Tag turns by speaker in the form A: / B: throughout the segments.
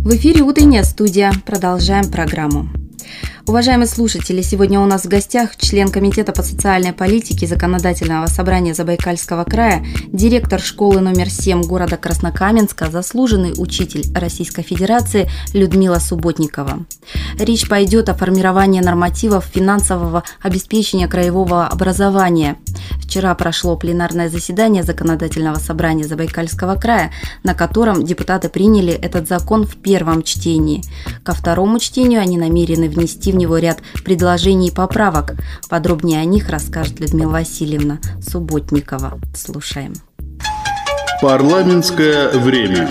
A: В эфире «Утренняя студия». Продолжаем программу. Уважаемые слушатели, сегодня у нас в гостях член Комитета по социальной политике Законодательного собрания Забайкальского края, директор школы номер 7 города Краснокаменска, заслуженный учитель Российской Федерации Людмила Субботникова. Речь пойдет о формировании нормативов финансового обеспечения краевого образования. Вчера прошло пленарное заседание Законодательного собрания Забайкальского края, на котором депутаты приняли этот закон в первом чтении. Ко второму чтению они намерены внести в него ряд предложений и поправок. Подробнее о них расскажет Людмила Васильевна Субботникова. Слушаем.
B: Парламентское время.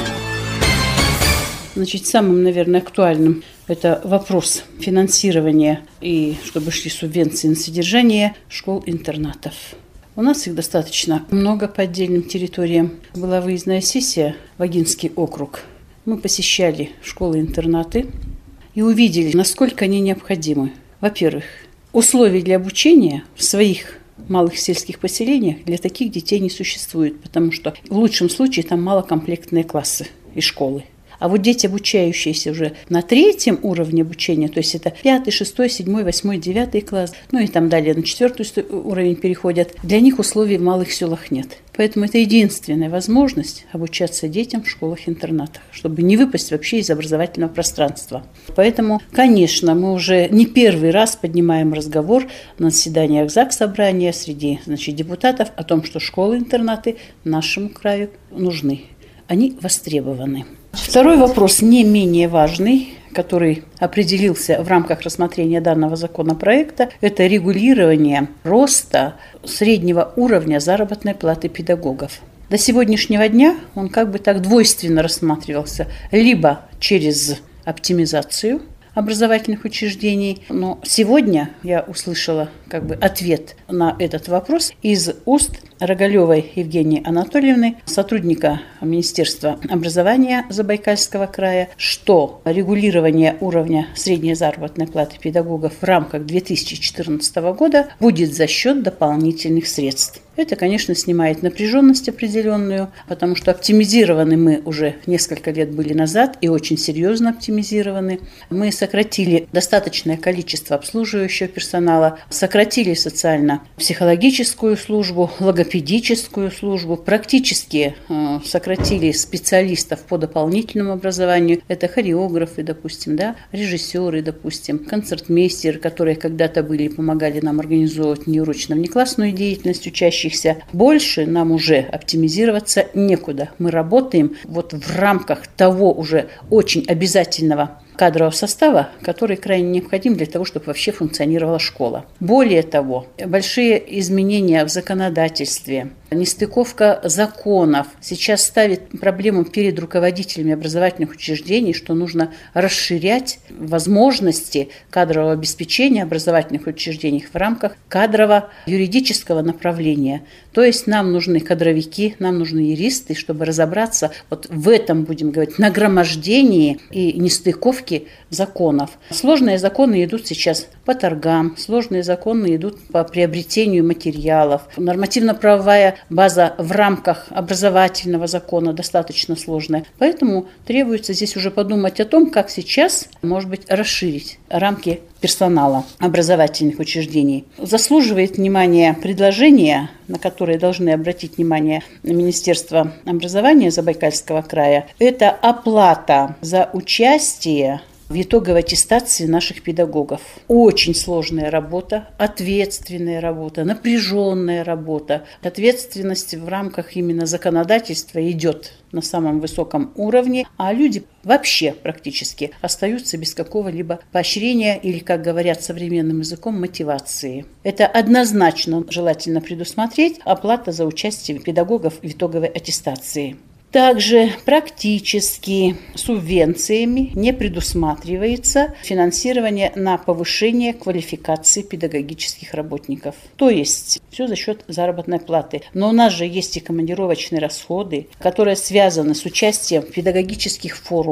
C: Самым, наверное, актуальным это вопрос финансирования и чтобы шли субвенции на содержание школ-интернатов. У нас их достаточно много по отдельным территориям. Была выездная сессия в Агинский округ. Мы посещали школы-интернаты и увидели, насколько они необходимы. Во-первых, условий для обучения в своих малых сельских поселениях для таких детей не существует, потому что в лучшем случае там малокомплектные классы и школы. А вот дети, обучающиеся уже на 3-м уровне обучения, то есть это 5, 6, 7, 8, 9 класс, и там далее на 4-й уровень переходят, для них условий в малых селах нет. Поэтому это единственная возможность обучаться детям в школах-интернатах, чтобы не выпасть вообще из образовательного пространства. Поэтому, конечно, мы уже не первый раз поднимаем разговор на заседаниях Заксобрания среди депутатов о том, что школы-интернаты нашему краю нужны. Они востребованы. Второй вопрос, не менее важный, который определился в рамках рассмотрения данного законопроекта, это регулирование роста среднего уровня заработной платы педагогов. До сегодняшнего дня он так двойственно рассматривался, либо через оптимизацию образовательных учреждений. Но сегодня я услышала ответ на этот вопрос из уст Рогалевой Евгении Анатольевны, сотрудника Министерства образования Забайкальского края, что регулирование уровня средней заработной платы педагогов в рамках 2014 года будет за счет дополнительных средств. Это, конечно, снимает напряженность определенную, потому что оптимизированы мы уже несколько лет были назад и очень серьезно оптимизированы. Мы сократили достаточное количество обслуживающего персонала, сократили социально-психологическую службу, логопедическую службу, практически сократили специалистов по дополнительному образованию. Это хореографы, допустим, режиссеры, допустим, концертмейстеры, которые когда-то были и помогали нам организовывать неурочно внеклассную деятельность учащихся. Больше нам уже оптимизироваться некуда. Мы работаем в рамках того уже очень обязательного кадрового состава, который крайне необходим для того, чтобы вообще функционировала школа. Более того, большие изменения в законодательстве, нестыковка законов сейчас ставит проблему перед руководителями образовательных учреждений, что нужно расширять возможности кадрового обеспечения образовательных учреждений в рамках кадрово-юридического направления. То есть нам нужны кадровики, нам нужны юристы, чтобы разобраться в этом, будем говорить, нагромождении и нестыковке законов. Сложные законы идут сейчас по торгам, сложные законы идут по приобретению материалов. Нормативно-правовая база в рамках образовательного закона достаточно сложная. Поэтому требуется здесь уже подумать о том, как сейчас, может быть, расширить рамки персонала образовательных учреждений. Заслуживает внимания предложение, на которое должны обратить внимание Министерство образования Забайкальского края. Это оплата за участие в итоговой аттестации наших педагогов. Очень сложная работа, ответственная работа, напряженная работа. Ответственность в рамках именно законодательства идет на самом высоком уровне, а люди вообще практически остаются без какого-либо поощрения или, как говорят современным языком, мотивации. Это однозначно желательно предусмотреть оплата за участие педагогов в итоговой аттестации. Также практически субвенциями не предусматривается финансирование на повышение квалификации педагогических работников. То есть все за счет заработной платы. Но у нас же есть и командировочные расходы, которые связаны с участием в педагогических форумах.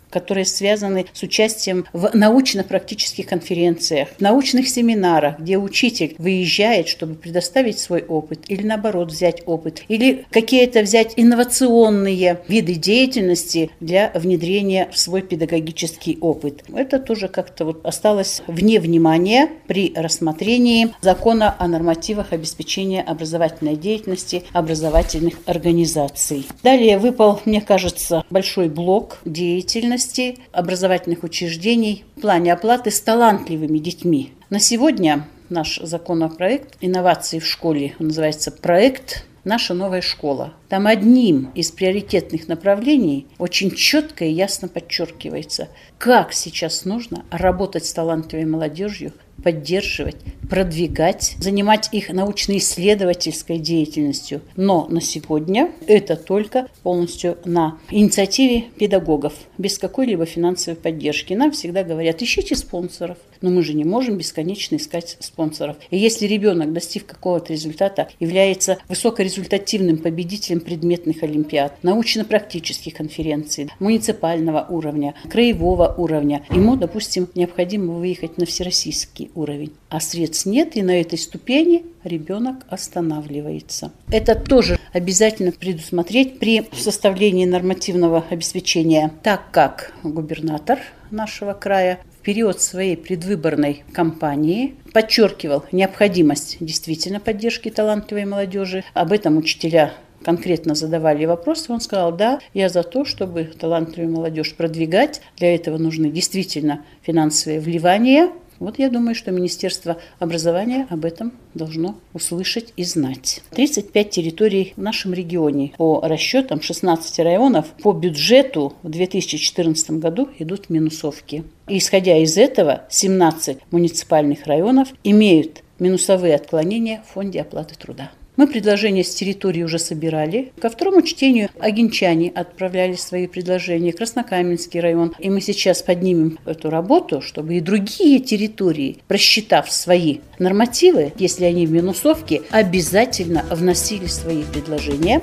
C: которые связаны с участием в научно-практических конференциях, научных семинарах, где учитель выезжает, чтобы предоставить свой опыт, или наоборот взять опыт, или какие-то взять инновационные виды деятельности для внедрения в свой педагогический опыт. Это тоже как-то осталось вне внимания при рассмотрении закона о нормативах обеспечения образовательной деятельности образовательных организаций. Далее выпал, мне кажется, большой блок деятельности образовательных учреждений в плане оплаты с талантливыми детьми. На сегодня наш законопроект «Инновации в школе» называется проект «Наша новая школа». Там одним из приоритетных направлений очень четко и ясно подчеркивается, как сейчас нужно работать с талантливой молодежью, поддерживать, продвигать, занимать их научно-исследовательской деятельностью. Но на сегодня это только полностью на инициативе педагогов, без какой-либо финансовой поддержки. Нам всегда говорят, ищите спонсоров. Но мы же не можем бесконечно искать спонсоров. И если ребенок, достиг какого-то результата, является высокорезультативным победителем предметных олимпиад, научно-практических конференций, муниципального уровня, краевого уровня, ему, допустим, необходимо выехать на всероссийский уровень. А средств нет, и на этой ступени ребенок останавливается. Это тоже обязательно предусмотреть при составлении нормативного обеспечения, так как губернатор нашего края в период своей предвыборной кампании подчеркивал необходимость действительно поддержки талантливой молодежи. Об этом учителя конкретно задавали вопросы. Он сказал, да, я за то, чтобы талантливую молодежь продвигать. Для этого нужны действительно финансовые вливания. Я думаю, что Министерство образования об этом должно услышать и знать. 35 территорий в нашем регионе. По расчетам 16 районов по бюджету в 2014 году идут в минусовки. И исходя из этого, 17 муниципальных районов имеют минусовые отклонения в фонде оплаты труда. Мы предложения с территории уже собирали. Ко второму чтению агинчане отправляли свои предложения, Краснокаменский район. И мы сейчас поднимем эту работу, чтобы и другие территории, просчитав свои нормативы, если они в минусовке, обязательно вносили свои предложения.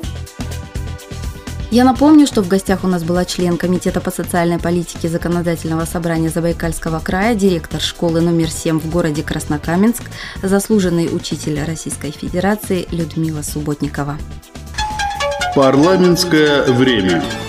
A: Я напомню, что в гостях у нас была член Комитета по социальной политике Законодательного собрания Забайкальского края, директор школы номер 7 в городе Краснокаменск, заслуженный учитель Российской Федерации Людмила Субботникова.
B: Парламентское время.